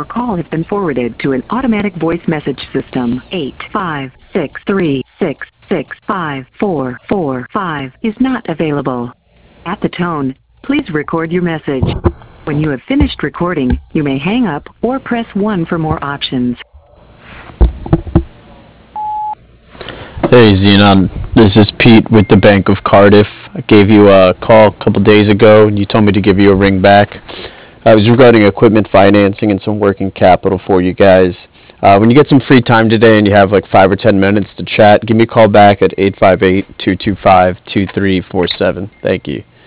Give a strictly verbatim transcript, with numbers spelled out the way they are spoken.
Your call has been forwarded to an automatic voice message system. eight five six three six six five four four five is not available. At the tone, please record your message. When you have finished recording, you may hang up or press one for more options. Hey Xenon, this is Pete with the Bank of Cardiff. I gave you a call a couple days ago and you told me to give you a ring back. Uh, it was regarding equipment financing and some working capital for you guys. Uh, when you get some free time today and you have like five or ten minutes to chat, give me a call back at eight five eight, two two five, two three four seven. Thank you.